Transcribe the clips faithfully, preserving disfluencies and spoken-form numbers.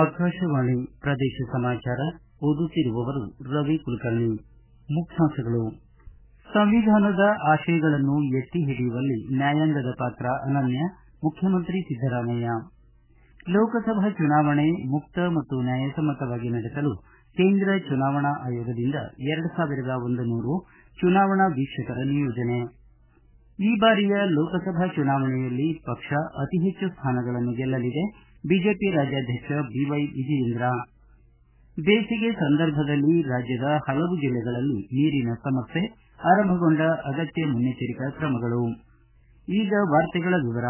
ಆಕಾಶವಾಣಿ ಪ್ರದೇಶ ಸಮಾಚಾರ ಓದುತ್ತಿರುವವರು ರವಿ ಕುಲಕರ್ಣಿ. ಮುಖ್ಯಾಂಶಗಳು. ಸಂವಿಧಾನದ ಆಶಯಗಳನ್ನು ಎತ್ತಿ ಹಿಡಿಯುವಲ್ಲಿ ನ್ಯಾಯಾಂಗದ ಪಾತ್ರ ಅನನ್ಯ, ಮುಖ್ಯಮಂತ್ರಿ ಸಿದ್ದರಾಮಯ್ಯ. ಲೋಕಸಭಾ ಚುನಾವಣೆ ಮುಕ್ತ ಮತ್ತು ನ್ಯಾಯಸಮ್ಮತವಾಗಿ ನಡೆಸಲು ಕೇಂದ್ರ ಚುನಾವಣಾ ಆಯೋಗದಿಂದ ಎರಡು ಸಾವಿರದ ಒಂದು ನೂರು ಚುನಾವಣಾ ವೀಕ್ಷಕರ ನಿಯೋಜನೆ. ಈ ಬಾರಿಯ ಲೋಕಸಭಾ ಚುನಾವಣೆಯಲ್ಲಿ ಪಕ್ಷ ಅತಿ ಹೆಚ್ಚು ಸ್ಥಾನಗಳನ್ನು ಗೆಲ್ಲಲಿದೆ. ಬಿಜೆಪಿ ರಾಜ್ಯಾಧ್ಯಕ್ಷ ಬಿವೈ ವಿಜಯೇಂದ್ರ. ಬೇಸಿಗೆ ಸಂದರ್ಭದಲ್ಲಿ ರಾಜ್ಯದ ಹಲವು ಜಿಲ್ಲೆಗಳಲ್ಲಿ ನೀರಿನ ಸಮಸ್ಯೆ, ಆರಂಭಗೊಂಡ ಅಗತ್ಯ ಮುನ್ನೆಚ್ಚರಿಕಾ ಕ್ರಮಗಳು. ಈಗ ವಾರ್ತೆಗಳ ವಿವರ.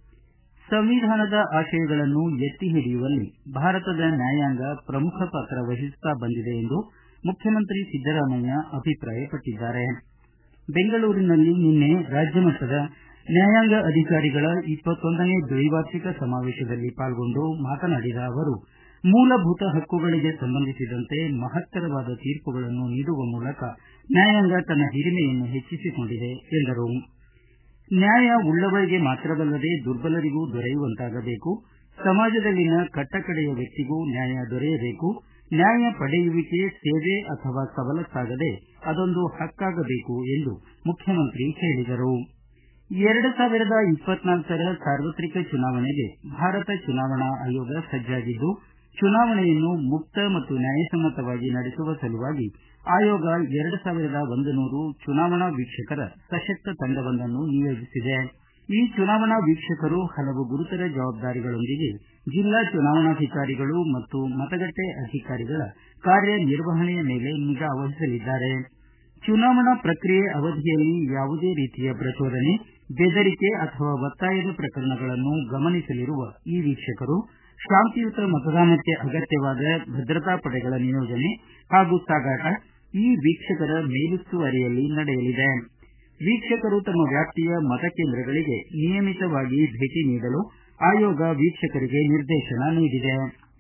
ಸಂವಿಧಾನದ ಆಶಯಗಳನ್ನು ಎತ್ತಿ ಹಿಡಿಯುವಲ್ಲಿ ಭಾರತದ ನ್ಯಾಯಾಂಗ ಪ್ರಮುಖ ಪಾತ್ರ ವಹಿಸುತ್ತಾ ಬಂದಿದೆ ಎಂದು ಮುಖ್ಯಮಂತ್ರಿ ಸಿದ್ದರಾಮಯ್ಯ ಅಭಿಪ್ರಾಯಪಟ್ಟಿದ್ದಾರೆ. ಬೆಂಗಳೂರಿನಲ್ಲಿ ನಿನ್ನೆ ರಾಜ್ಯಮಟ್ಟದ ನ್ಯಾಯಾಂಗ ಅಧಿಕಾರಿಗಳ ಇಪ್ಪತ್ತೊಂದನೇ ದ್ವೈವಾರ್ಷಿಕ ಸಮಾವೇಶದಲ್ಲಿ ಪಾಲ್ಗೊಂಡು ಮಾತನಾಡಿದ ಅವರು, ಮೂಲಭೂತ ಹಕ್ಕುಗಳಿಗೆ ಸಂಬಂಧಿಸಿದಂತೆ ಮಹತ್ತರವಾದ ತೀರ್ಪುಗಳನ್ನು ನೀಡುವ ಮೂಲಕ ನ್ಯಾಯಾಂಗ ತನ್ನ ಹಿರಿಮೆಯನ್ನು ಹೆಚ್ಚಿಸಿಕೊಂಡಿದೆ ಎಂದರು. ನ್ಯಾಯ ಉಳ್ಳವರಿಗೆ ಮಾತ್ರವಲ್ಲದೆ ದುರ್ಬಲರಿಗೂ ದೊರೆಯುವಂತಾಗಬೇಕು. ಸಮಾಜದಲ್ಲಿನ ಕಟ್ಟಕಡೆಯ ವ್ಯಕ್ತಿಗೂ ನ್ಯಾಯ ದೊರೆಯಬೇಕು. ನ್ಯಾಯ ಪಡೆಯುವಿಕೆ ಸೇವೆ ಅಥವಾ ಸವಲತ್ತಾಗದೆ ಅದೊಂದು ಹಕ್ಕಾಗಬೇಕು ಎಂದು ಮುಖ್ಯಮಂತ್ರಿ ಹೇಳಿದರು. ಎರಡು ಸಾವಿರದ ಇಪ್ಪತ್ನಾಲ್ಕರ ಸಾರ್ವತ್ರಿಕ ಚುನಾವಣೆಗೆ ಭಾರತ ಚುನಾವಣಾ ಆಯೋಗ ಸಜ್ಜಾಗಿದ್ದು, ಚುನಾವಣೆಯನ್ನು ಮುಕ್ತ ಮತ್ತು ನ್ಯಾಯಸಮ್ಮತವಾಗಿ ನಡೆಸುವ ಸಲುವಾಗಿ ಆಯೋಗ ಎರಡು ಸಾವಿರದ ಒಂದು ನೂರು ಚುನಾವಣಾ ವೀಕ್ಷಕರ ಸಶಕ್ತ ತಂಡವೊಂದನ್ನು ನಿಯೋಜಿಸಿದೆ. ಈ ಚುನಾವಣಾ ವೀಕ್ಷಕರು ಹಲವು ಗುರುತರ ಜವಾಬ್ದಾರಿಗಳೊಂದಿಗೆ ಜಿಲ್ಲಾ ಚುನಾವಣಾಧಿಕಾರಿಗಳು ಮತ್ತು ಮತಗಟ್ಟೆ ಅಧಿಕಾರಿಗಳ ಕಾರ್ಯನಿರ್ವಹಣೆಯ ಮೇಲೆ ನಿಗಾ ವಹಿಸಲಿದ್ದಾರೆ. ಚುನಾವಣಾ ಪ್ರಕ್ರಿಯೆ ಅವಧಿಯಲ್ಲಿ ಯಾವುದೇ ರೀತಿಯ ಪ್ರಚೋದನೆ, ಬೆದರಿಕೆ ಅಥವಾ ಒತ್ತಾಯದ ಪ್ರಕರಣಗಳನ್ನು ಗಮನಿಸಲಿರುವ ಈ ವೀಕ್ಷಕರು ಶಾಂತಿಯುತ ಮತದಾನಕ್ಕೆ ಅಗತ್ಯವಾದ ಭದ್ರತಾ ಪಡೆಗಳ ನಿಯೋಜನೆ ಹಾಗೂ ಸಾಗಾಟ ಈ ವೀಕ್ಷಕರ ಮೇಲುಸ್ತುವಾರಿಯಲ್ಲಿ ನಡೆಯಲಿದೆ. ವೀಕ್ಷಕರು ತಮ್ಮ ವ್ಯಾಪ್ತಿಯ ಮತಕೇಂದ್ರಗಳಿಗೆ ನಿಯಮಿತವಾಗಿ ಭೇಟಿ ನೀಡಲು ಆಯೋಗ ವೀಕ್ಷಕರಿಗೆ ನಿರ್ದೇಶನ ನೀಡಿದೆ.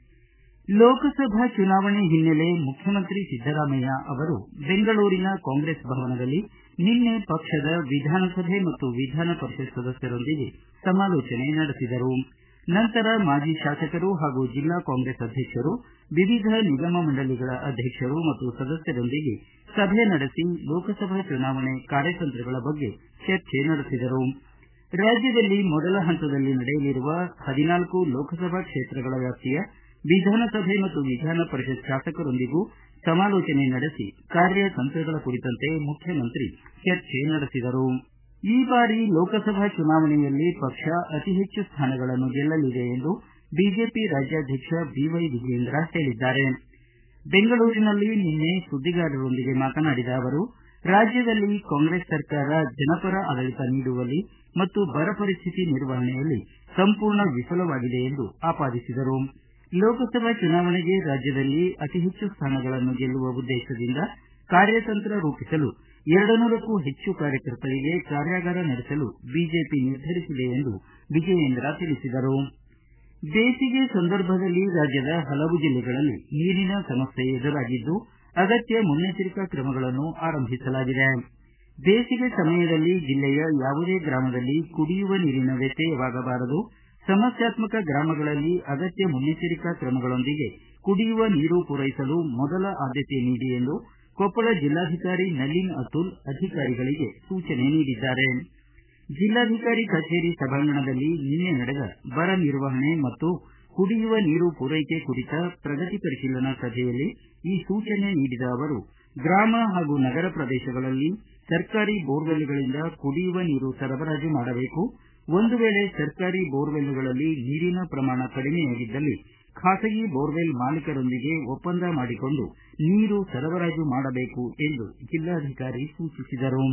ಲೋಕಸಭಾ ಚುನಾವಣೆ ಹಿನ್ನೆಲೆ ಮುಖ್ಯಮಂತ್ರಿ ಸಿದ್ದರಾಮಯ್ಯ ಅವರು ಬೆಂಗಳೂರಿನ ಕಾಂಗ್ರೆಸ್ ಭವನದಲ್ಲಿ ನಿನ್ನೆ ಪಕ್ಷದ ವಿಧಾನಸಭೆ ಮತ್ತು ವಿಧಾನ ಪರಿಷತ್ ಸದಸ್ಯರೊಂದಿಗೆ ಸಮಾಲೋಚನೆ ನಡೆಸಿದರು. ನಂತರ ಮಾಜಿ ಶಾಸಕರು ಹಾಗೂ ಜಿಲ್ಲಾ ಕಾಂಗ್ರೆಸ್ ಅಧ್ಯಕ್ಷರು, ವಿವಿಧ ನಿಗಮ ಮಂಡಳಿಗಳ ಅಧ್ಯಕ್ಷರು ಮತ್ತು ಸದಸ್ಯರೊಂದಿಗೆ ಸಭೆ ನಡೆಸಿ ಲೋಕಸಭಾ ಚುನಾವಣೆ ಕಾರ್ಯತಂತ್ರಗಳ ಬಗ್ಗೆ ಚರ್ಚೆ ನಡೆಸಿದರು. ರಾಜ್ಯದಲ್ಲಿ ಮೊದಲ ಹಂತದಲ್ಲಿ ನಡೆಯಲಿರುವ ಹದಿನಾಲ್ಕು ಲೋಕಸಭಾ ಕ್ಷೇತ್ರಗಳ ವ್ಯಾಪ್ತಿಯ ವಿಧಾನಸಭೆ ಮತ್ತು ವಿಧಾನ ಪರಿಷತ್ ಶಾಸಕರೊಂದಿಗೂ ಸಮಾಲೋಚನೆ ನಡೆಸಿ ಕಾರ್ಯತಂತ್ರಗಳ ಕುರಿತಂತೆ ಮುಖ್ಯಮಂತ್ರಿ ಚರ್ಚೆ ನಡೆಸಿದರು. ಈ ಬಾರಿ ಲೋಕಸಭಾ ಚುನಾವಣೆಯಲ್ಲಿ ಪಕ್ಷ ಅತಿ ಹೆಚ್ಚು ಸ್ಥಾನಗಳನ್ನು ಗೆಲ್ಲಲಿದೆ ಎಂದು ಬಿಜೆಪಿ ರಾಜ್ಯಾಧ್ಯಕ್ಷ ಬಿವೈ ವಿಜಯೇಂದ್ರ ಹೇಳಿದ್ದಾರೆ. ಬೆಂಗಳೂರಿನಲ್ಲಿ ನಿನ್ನೆ ಸುದ್ದಿಗಾರರೊಂದಿಗೆ ಮಾತನಾಡಿದ ಅವರು, ರಾಜ್ಯದಲ್ಲಿ ಕಾಂಗ್ರೆಸ್ ಸರ್ಕಾರ ಜನಪರ ಆಡಳಿತ ನೀಡುವಲ್ಲಿ ಮತ್ತು ಬರ ಪರಿಸ್ಥಿತಿ ನಿರ್ವಹಣೆಯಲ್ಲಿ ಸಂಪೂರ್ಣ ವಿಫಲವಾಗಿದೆ ಎಂದು ಆಪಾದಿಸಿದರು. ಲೋಕಸಭಾ ಚುನಾವಣೆಗೆ ರಾಜ್ಯದಲ್ಲಿ ಅತಿ ಹೆಚ್ಚು ಸ್ಥಾನಗಳನ್ನು ಗೆಲ್ಲುವ ಉದ್ದೇಶದಿಂದ ಕಾರ್ಯತಂತ್ರ ರೂಪಿಸಲು ಎರಡು ನೂರಕ್ಕೂ ಹೆಚ್ಚು ಕಾರ್ಯಕರ್ತರಿಗೆ ಕಾರ್ಯಾಗಾರ ನಡೆಸಲು ಬಿಜೆಪಿ ನಿರ್ಧರಿಸಿದೆ ಎಂದು ವಿಜಯೇಂದ್ರ ತಿಳಿಸಿದರು. ಬೇಸಿಗೆ ಸಂದರ್ಭದಲ್ಲಿ ರಾಜ್ಯದ ಹಲವು ಜಿಲ್ಲೆಗಳಲ್ಲಿ ನೀರಿನ ಸಮಸ್ಯೆ ಎದುರಾಗಿದ್ದು, ಅಗತ್ಯ ಮುನ್ನೆಚ್ಚರಿಕಾ ಕ್ರಮಗಳನ್ನು ಆರಂಭಿಸಲಾಗಿದೆ. ಬೇಸಿಗೆ ಸಮಯದಲ್ಲಿ ಜಿಲ್ಲೆಯ ಯಾವುದೇ ಗ್ರಾಮದಲ್ಲಿ ಕುಡಿಯುವ ನೀರಿನ ವ್ಯತ್ಯಯವಾಗಬಾರದು. ಸಮಸ್ಯಾತ್ಮಕ ಗ್ರಾಮಗಳಲ್ಲಿ ಅಗತ್ಯ ಮುನ್ನೆಚ್ಚರಿಕಾ ಕ್ರಮಗಳೊಂದಿಗೆ ಕುಡಿಯುವ ನೀರು ಪೂರೈಸಲು ಮೊದಲ ಆದ್ಯತೆ ನೀಡಿ ಎಂದು ಕೊಪ್ಪಳ ಜಿಲ್ಲಾಧಿಕಾರಿ ನಲಿನ್ ಅತುಲ್ ಅಧಿಕಾರಿಗಳಿಗೆ ಸೂಚನೆ ನೀಡಿದ್ದಾರೆ. ಜಿಲ್ಲಾಧಿಕಾರಿ ಕಚೇರಿ ಸಭಾಂಗಣದಲ್ಲಿ ನಿನ್ನೆ ನಡೆದ ಬರ ನಿರ್ವಹಣೆ ಮತ್ತು ಕುಡಿಯುವ ನೀರು ಪೂರೈಕೆ ಕುರಿತ ಪ್ರಗತಿ ಪರಿಶೀಲನಾ ಸಭೆಯಲ್ಲಿ ಈ ಸೂಚನೆ ನೀಡಿದ ಅವರು, ಗ್ರಾಮ ಹಾಗೂ ನಗರ ಪ್ರದೇಶಗಳಲ್ಲಿ ಸರ್ಕಾರಿ ಬೋರ್ವೆಲ್ಗಳಿಂದ ಕುಡಿಯುವ ನೀರು ಸರಬರಾಜು ಮಾಡಬೇಕು. ಒಂದು ವೇಳೆ ಸರ್ಕಾರಿ ಬೋರ್ವೆಲ್ಗಳಲ್ಲಿ ನೀರಿನ ಪ್ರಮಾಣ ಕಡಿಮೆಯಾಗಿದ್ದಲ್ಲಿ ಖಾಸಗಿ ಬೋರ್ವೆಲ್ ಮಾಲೀಕರೊಂದಿಗೆ ಒಪ್ಪಂದ ಮಾಡಿಕೊಂಡು ನೀರು ಸರಬರಾಜು ಮಾಡಬೇಕು ಎಂದು ಜಿಲ್ಲಾಧಿಕಾರಿ ಸೂಚಿಸಿದರು.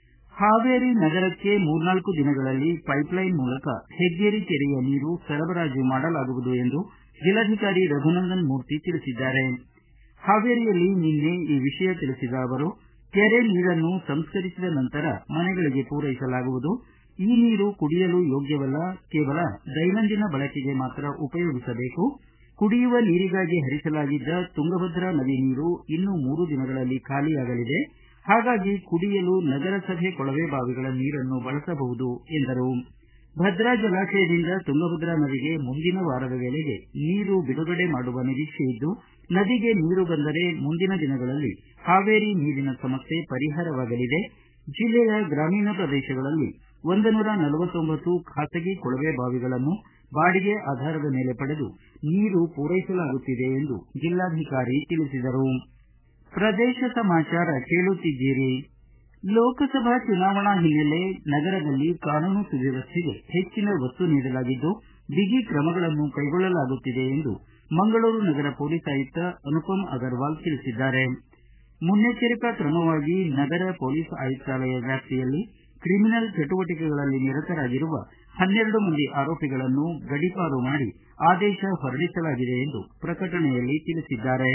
ಹಾವೇರಿ ನಗರಕ್ಕೆ ಮೂರ್ನಾಲ್ಕು ದಿನಗಳಲ್ಲಿ ಪೈಪ್ಲೈನ್ ಮೂಲಕ ಹೆಗ್ಗೇರಿ ಕೆರೆಯ ನೀರು ಸರಬರಾಜು ಮಾಡಲಾಗುವುದು ಎಂದು ಜಿಲ್ಲಾಧಿಕಾರಿ ರಘುನಂದನ್ ಮೂರ್ತಿ ತಿಳಿಸಿದ್ದಾರೆ. ಹಾವೇರಿಯಲ್ಲಿ ನಿನ್ನೆ ಈ ವಿಷಯ ತಿಳಿಸಿದ ಅವರು, ಕೆರೆ ನೀರನ್ನು ಸಂಸ್ಕರಿಸಿದ ನಂತರ ಮನೆಗಳಿಗೆ ಪೂರೈಸಲಾಗುವುದು. ಈ ನೀರು ಕುಡಿಯಲು ಯೋಗ್ಯವಲ್ಲ, ಕೇವಲ ದೈನಂದಿನ ಬಳಕೆಗೆ ಮಾತ್ರ ಉಪಯೋಗಿಸಬೇಕು. ಕುಡಿಯುವ ನೀರಿಗಾಗಿ ಹರಿಸಲಾಗಿದ್ದ ತುಂಗಭದ್ರಾ ನದಿ ನೀರು ಇನ್ನು ಮೂರು ದಿನಗಳಲ್ಲಿ ಖಾಲಿಯಾಗಲಿದೆ. ಹಾಗಾಗಿ ಕುಡಿಯಲು ನಗರಸಭೆ ಕೊಳವೆ ಬಾವಿಗಳ ನೀರನ್ನು ಬಳಸಬಹುದು ಎಂದರು. ಭದ್ರಾ ಜಲಾಶಯದಿಂದ ತುಂಗಭದ್ರಾ ನದಿಗೆ ಮುಂದಿನ ವಾರದ ವೇಳೆಗೆ ನೀರು ಬಿಡುಗಡೆ ಮಾಡುವ ನಿರೀಕ್ಷೆಯಿದ್ದು, ನದಿಗೆ ನೀರು ಬಂದರೆ ಮುಂದಿನ ದಿನಗಳಲ್ಲಿ ಹಾವೇರಿ ನೀರಿನ ಸಮಸ್ಯೆ ಪರಿಹಾರವಾಗಲಿದೆ. ಜಿಲ್ಲೆಯ ಗ್ರಾಮೀಣ ಪ್ರದೇಶಗಳಲ್ಲಿ ಒಂದು ನೂರ ನಲವತ್ತೊಂಬತ್ತು ಖಾಸಗಿ ಕೊಳವೆ ಬಾವಿಗಳನ್ನು ಬಾಡಿಗೆ ಆಧಾರದ ಮೇಲೆ ಪಡೆದು ನೀರು ಪೂರೈಸಲಾಗುತ್ತಿದೆ ಎಂದು ಜಿಲ್ಲಾಧಿಕಾರಿ ತಿಳಿಸಿದರು. ಪ್ರದೇಶ ಸಮಾಚಾರ ಕೇಳುತ್ತಿದ್ದೀರಿ. ಲೋಕಸಭಾ ಚುನಾವಣಾ ಹಿನ್ನೆಲೆ ನಗರದಲ್ಲಿ ಕಾನೂನು ಸುವ್ಯವಸ್ಥೆಗೆ ಹೆಚ್ಚಿನ ಒತ್ತು ನೀಡಲಾಗಿದ್ದು, ಬಿಗಿ ಕ್ರಮಗಳನ್ನು ಕೈಗೊಳ್ಳಲಾಗುತ್ತಿದೆ ಎಂದು ಮಂಗಳೂರು ನಗರ ಪೊಲೀಸ್ ಆಯುಕ್ತ ಅನುಪಮ್ ಅಗರ್ವಾಲ್ ತಿಳಿಸಿದ್ದಾರೆ. ಮುನ್ನೆಚ್ಚರಿಕಾ ಕ್ರಮವಾಗಿ ನಗರ ಪೊಲೀಸ್ ಆಯುಕ್ತಾಲಯ ವ್ಯಾಪ್ತಿಯಲ್ಲಿ ಕ್ರಿಮಿನಲ್ ಚಟುವಟಿಕೆಗಳಲ್ಲಿ ನಿರತರಾಗಿರುವ ಹನ್ನೆರಡು ಮಂದಿ ಆರೋಪಿಗಳನ್ನು ಗಡೀಪಾರು ಮಾಡಿ ಆದೇಶ ಹೊರಡಿಸಲಾಗಿದೆ ಎಂದು ಪ್ರಕಟಣೆಯಲ್ಲಿ ತಿಳಿಸಿದ್ದಾರೆ.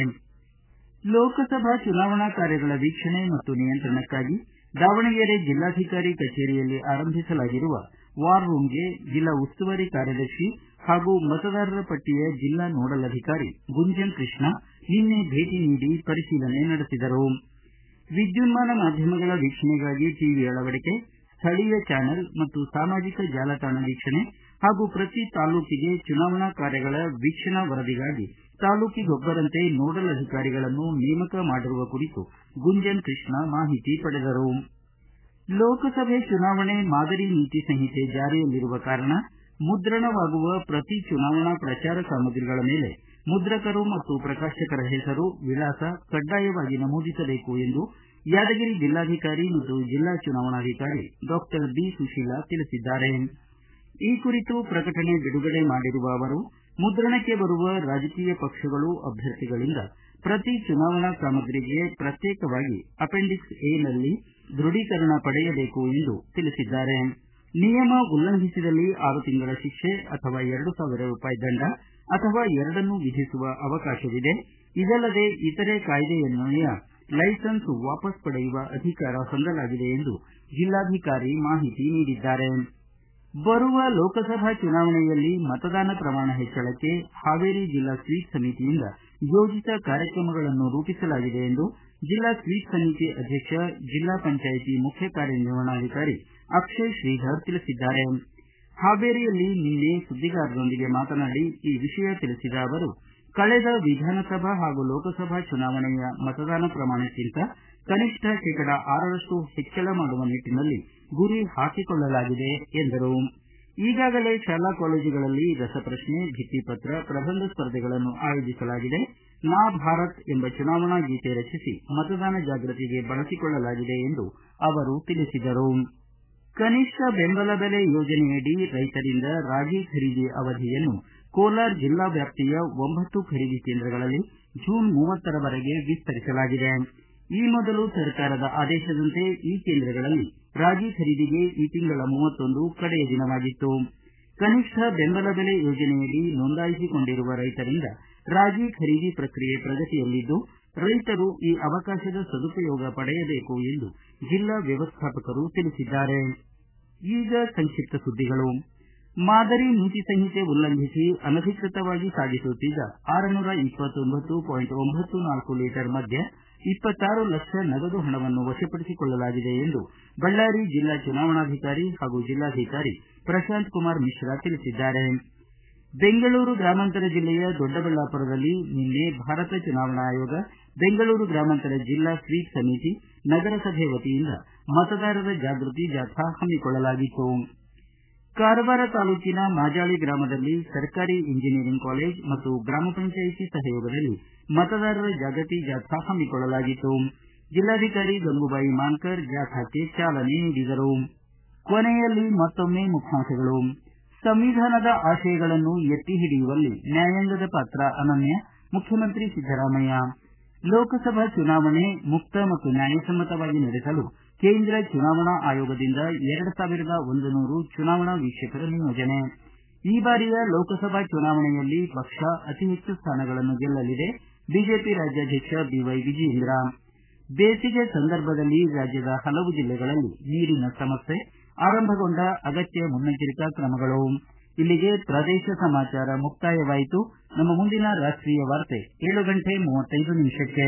ಲೋಕಸಭಾ ಚುನಾವಣಾ ಕಾರ್ಯಗಳ ವೀಕ್ಷಣೆ ಮತ್ತು ನಿಯಂತ್ರಣಕ್ಕಾಗಿ ದಾವಣಗೆರೆ ಜಿಲ್ಲಾಧಿಕಾರಿ ಕಚೇರಿಯಲ್ಲಿ ಆರಂಭಿಸಲಾಗಿರುವ ವಾರ್ ರೂಂಗೆ ಜಿಲ್ಲಾ ಉಸ್ತುವಾರಿ ಕಾರ್ಯದರ್ಶಿ ಹಾಗೂ ಮತದಾರರ ಪಟ್ಟಿಯ ಜಿಲ್ಲಾ ನೋಡಲ್ ಅಧಿಕಾರಿ ಗುಂಜನ್ ಕೃಷ್ಣ ನಿನ್ನೆ ಭೇಟಿ ನೀಡಿ ಪರಿಶೀಲನೆ ನಡೆಸಿದರು. ವಿದ್ಯುನ್ಮಾನ ಮಾಧ್ಯಮಗಳ ವೀಕ್ಷಣೆಗಾಗಿ ಟಿವಿ ಅಳವಡಿಕೆ, ಸ್ಥಳೀಯ ಚಾನೆಲ್ ಮತ್ತು ಸಾಮಾಜಿಕ ಜಾಲತಾಣ ವೀಕ್ಷಣೆ ಹಾಗೂ ಪ್ರತಿ ತಾಲೂಕಿಗೆ ಚುನಾವಣಾ ಕಾರ್ಯಗಳ ವೀಕ್ಷಣಾ ವರದಿಗಾಗಿ ತಾಲೂಕಿಗೊಬ್ಬರಂತೆ ನೋಡಲ್ ಅಧಿಕಾರಿಗಳನ್ನು ನೇಮಕ ಮಾಡಿರುವ ಕುರಿತು ಗುಂಜನ್ ಕೃಷ್ಣ ಮಾಹಿತಿ ಪಡೆದರು. ಲೋಕಸಭೆ ಚುನಾವಣೆ ಮಾದರಿ ನೀತಿ ಸಂಹಿತೆ ಜಾರಿಯಲ್ಲಿರುವ ಕಾರಣ ಮುದ್ರಣವಾಗುವ ಪ್ರತಿ ಚುನಾವಣಾ ಪ್ರಚಾರ ಸಾಮಗ್ರಿಗಳ ಮೇಲೆ ಮುದ್ರಕರು ಮತ್ತು ಪ್ರಕಾಶಕರ ಹೆಸರು, ವಿಳಾಸ ಕಡ್ಡಾಯವಾಗಿ ನಮೂದಿಸಬೇಕು ಎಂದು ಯಾದಗಿರಿ ಜಿಲ್ಲಾಧಿಕಾರಿ ಮತ್ತು ಜಿಲ್ಲಾ ಚುನಾವಣಾಧಿಕಾರಿ ಡಾಕ್ಟರ್ ಬಿ ಸುಶೀಲಾ ತಿಳಿಸಿದ್ದಾರೆ. ಈ ಕುರಿತು ಪ್ರಕಟಣೆ ಬಿಡುಗಡೆ ಮಾಡಿರುವ ಅವರು, ಮುದ್ರಣಕ್ಕೆ ಬರುವ ರಾಜಕೀಯ ಪಕ್ಷಗಳು ಅಭ್ಯರ್ಥಿಗಳಿಂದ ಪ್ರತಿ ಚುನಾವಣಾ ಸಾಮಗ್ರಿಗೆ ಪ್ರತ್ಯೇಕವಾಗಿ ಅಪೆಂಡಿಕ್ಸ್ ಎ ನಲ್ಲಿ ದೃಢೀಕರಣ ಪಡೆಯಬೇಕು ಎಂದು ತಿಳಿಸಿದ್ದಾರೆ. ನಿಯಮ ಉಲ್ಲಂಘಿಸಿದಲ್ಲಿ ಆರು ತಿಂಗಳ ಶಿಕ್ಷೆ ಅಥವಾ ಎರಡು ಸಾವಿರ ರೂಪಾಯಿ ದಂಡ ಅಥವಾ ಎರಡನ್ನೂ ವಿಧಿಸುವ ಅವಕಾಶವಿದೆ. ಇದಲ್ಲದೆ ಇತರೆ ಕಾಯ್ದೆಯನ್ವಯ ಲೈಸೆನ್ಸ್ ವಾಪಸ್ ಪಡೆಯುವ ಅಧಿಕಾರ ಹೊಂದಲಾಗಿದೆ ಎಂದು ಜಿಲ್ಲಾಧಿಕಾರಿ ಮಾಹಿತಿ ನೀಡಿದ್ದಾರೆ. ಬರುವ ಲೋಕಸಭಾ ಚುನಾವಣೆಯಲ್ಲಿ ಮತದಾನ ಪ್ರಮಾಣ ಹೆಚ್ಚಳಕ್ಕೆ ಹಾವೇರಿ ಜಿಲ್ಲಾ ಸ್ವೀಪ್ ಸಮಿತಿಯಿಂದ ಯೋಜಿತ ಕಾರ್ಯಕ್ರಮಗಳನ್ನು ರೂಪಿಸಲಾಗಿದೆ ಎಂದು ಜಿಲ್ಲಾ ಸ್ವೀಪ್ ಸಮಿತಿ ಅಧ್ಯಕ್ಷ ಜಿಲ್ಲಾ ಪಂಚಾಯಿತಿ ಮುಖ್ಯ ಕಾರ್ಯನಿರ್ವಹಣಾಧಿಕಾರಿ ಅಕ್ಷಯ್ ಶ್ರೀಧರ್ ತಿಳಿಸಿದ್ದಾರೆ. ಹಾವೇರಿಯಲ್ಲಿ ನಿನ್ನೆ ಸುದ್ದಿಗಾರರೊಂದಿಗೆ ಮಾತನಾಡಿ ಈ ವಿಷಯ ತಿಳಿಸಿದ ಅವರು, ಕಳೆದ ವಿಧಾನಸಭಾ ಹಾಗೂ ಲೋಕಸಭಾ ಚುನಾವಣೆಯ ಮತದಾನ ಪ್ರಮಾಣಕ್ಕಿಂತ ಕನಿಷ್ಠ ಶೇಕಡ ಆರರಷ್ಟು ಹೆಚ್ಚಳ ಮಾಡುವ ನಿಟ್ಟಿನಲ್ಲಿ ಗುರಿ ಹಾಕಿಕೊಳ್ಳಲಾಗಿದೆ ಎಂದರು. ಈಗಾಗಲೇ ಶಾಲಾ ಕಾಲೇಜುಗಳಲ್ಲಿ ರಸಪ್ರಶ್ನೆ, ಭಿತ್ತಿಪತ್ರ, ಪ್ರಬಂಧ ಸ್ಪರ್ಧೆಗಳನ್ನು ಆಯೋಜಿಸಲಾಗಿದೆ. ನಾ ಭಾರತ್ ಎಂಬ ಚುನಾವಣಾ ಗೀತೆ ರಚಿಸಿ ಮತದಾನ ಜಾಗೃತಿಗೆ ಬಳಸಿಕೊಳ್ಳಲಾಗಿದೆ ಎಂದು ಅವರು ತಿಳಿಸಿದರು. ಕನಿಷ್ಠ ಬೆಂಬಲ ಬೆಲೆ ಯೋಜನೆಯಡಿ ರೈತರಿಂದ ರಾಗಿ ಖರೀದಿ ಅವಧಿಯನ್ನು ಕೋಲಾರ ಜಿಲ್ಲಾ ವ್ಯಾಪ್ತಿಯ ಒಂಬತ್ತು ಖರೀದಿ ಕೇಂದ್ರಗಳಲ್ಲಿ ಜೂನ್ ಮೂವತ್ತರವರೆಗೆ ವಿಸ್ತರಿಸಲಾಗಿದೆ. ಈ ಮೊದಲು ಸರ್ಕಾರದ ಆದೇಶದಂತೆ ಈ ಕೇಂದ್ರಗಳಲ್ಲಿ ರಾಗಿ ಖರೀದಿಗೆ ಈ ತಿಂಗಳ ಮೂವತ್ತೊಂದು ಕಡೆಯ ದಿನವಾಗಿತ್ತು. ಕನಿಷ್ಠ ಬೆಂಬಲ ಬೆಲೆ ಯೋಜನೆಯಡಿ ನೋಂದಾಯಿಸಿಕೊಂಡಿರುವ ರೈತರಿಂದ ರಾಗಿ ಖರೀದಿ ಪ್ರಕ್ರಿಯೆ ಪ್ರಗತಿಯಲ್ಲಿದ್ದು, ರೈತರು ಈ ಅವಕಾಶದ ಸದುಪಯೋಗ ಪಡೆಯಬೇಕು ಎಂದು ಜಿಲ್ಲಾ ವ್ಯವಸ್ಥಾಪಕರು ತಿಳಿಸಿದ್ದಾರೆ. ಈಗ ಸಂಕ್ಷಿಪ್ತ ಸುದ್ದಿಗಳು. ಮಾದರಿ ನೀತಿ ಸಂಹಿತೆ ಉಲ್ಲಂಘಿಸಿ ಅನಧಿಕೃತವಾಗಿ ಸಾಗಿಸುತ್ತಿದ್ದ ಆರುನೂರ ಇಪ್ಪತ್ತೊಂಬತ್ತು ಪಾಯಿಂಟ್ ಒಂಬತ್ತು ನಾಲ್ಕು ಲೀಟರ್ ಮದ್ಯ, ಇಪ್ಪತ್ತಾರು ಲಕ್ಷ ನಗದು ಹಣವನ್ನು ವಶಪಡಿಸಿಕೊಳ್ಳಲಾಗಿದೆ ಎಂದು ಬಳ್ಳಾರಿ ಜಿಲ್ಲಾ ಚುನಾವಣಾಧಿಕಾರಿ ಹಾಗೂ ಜಿಲ್ಲಾಧಿಕಾರಿ ಪ್ರಶಾಂತ್ ಕುಮಾರ್ ಮಿಶ್ರಾ ತಿಳಿಸಿದ್ದಾರೆ. ಬೆಂಗಳೂರು ಗ್ರಾಮಾಂತರ ಜಿಲ್ಲೆಯ ದೊಡ್ಡಬಳ್ಳಾಪುರದಲ್ಲಿ ನಿನ್ನೆ ಭಾರತ ಚುನಾವಣಾ ಆಯೋಗ, ಬೆಂಗಳೂರು ಗ್ರಾಮಾಂತರ ಜಿಲ್ಲಾ ಸ್ವೀಪ್ ಸಮಿತಿ, ನಗರಸಭೆ ವತಿಯಿಂದ ಮತದಾರರ ಜಾಗೃತಿ ಜಾಥಾ ಹಮ್ಮಿಕೊಳ್ಳಲಾಗಿತ್ತು. ಕಾರವಾರ ತಾಲೂಕಿನ ಮಾಜಾಳಿ ಗ್ರಾಮದಲ್ಲಿ ಸರ್ಕಾರಿ ಇಂಜಿನಿಯರಿಂಗ್ ಕಾಲೇಜ್ ಮತ್ತು ಗ್ರಾಮ ಪಂಚಾಯಿತಿ ಸಹಯೋಗದಲ್ಲಿ ಮತದಾರರ ಜಾಗೃತಿ ಜಾಥಾ ಹಮ್ಮಿಕೊಳ್ಳಲಾಗಿತ್ತು. ಜಿಲ್ಲಾಧಿಕಾರಿ ಗಂಗೂಬಾಯಿ ಮಾನ್ಕರ್ ಜಾಥಾಕ್ಕೆ ಚಾಲನೆ ನೀಡಿದರು. ಕೊನೆಯಲ್ಲಿ ಮತ್ತೊಮ್ಮೆ ಮುಖ್ಯಾಂಶಗಳು. ಸಂವಿಧಾನದ ಆಶಯಗಳನ್ನು ಎತ್ತಿ ಹಿಡಿಯುವಲ್ಲಿ ನ್ಯಾಯಾಂಗದ ಪಾತ್ರ ಅನನ್ಯ, ಮುಖ್ಯಮಂತ್ರಿ ಸಿದ್ದರಾಮಯ್ಯ. ಲೋಕಸಭಾ ಚುನಾವಣೆ ಮುಕ್ತ ಮತ್ತು ನ್ಯಾಯಸಮ್ಮತವಾಗಿ ನಡೆಸಲು ಕೇಂದ್ರ ಚುನಾವಣಾ ಆಯೋಗದಿಂದ ಎರಡು ಸಾವಿರದ ಒಂದು ನೂರು ಚುನಾವಣಾ ವೀಕ್ಷಕರ ನಿಯೋಜನೆ. ಈ ಬಾರಿಯ ಲೋಕಸಭಾ ಚುನಾವಣೆಯಲ್ಲಿ ಪಕ್ಷ ಅತಿ ಹೆಚ್ಚು ಸ್ಥಾನಗಳನ್ನು ಗೆಲ್ಲಲಿದೆ, ಬಿಜೆಪಿ ರಾಜ್ಯಾಧ್ಯಕ್ಷ ಬಿವೈ ವಿಜಯೇಂದ್ರ. ಬೇಸಿಗೆ ಸಂದರ್ಭದಲ್ಲಿ ರಾಜ್ಯದ ಹಲವು ಜಿಲ್ಲೆಗಳಲ್ಲಿ ನೀರಿನ ಸಮಸ್ಯೆ, ಆರಂಭಗೊಂಡ ಅಗತ್ಯ ಮುನ್ನೆಚ್ಚರಿಕಾ ಕ್ರಮಗಳು. ಇಲ್ಲಿಗೆ ಪ್ರದೇಶ ಸಮಾಚಾರ ಮುಕ್ತಾಯವಾಯಿತು. ನಮ್ಮ ಮುಂದಿನ ರಾಷ್ಟ್ರೀಯ ವಾರ್ತೆ ಏಳು ಗಂಟೆ ಮೂವತ್ತೈದು ನಿಮಿಷಕ್ಕೆ.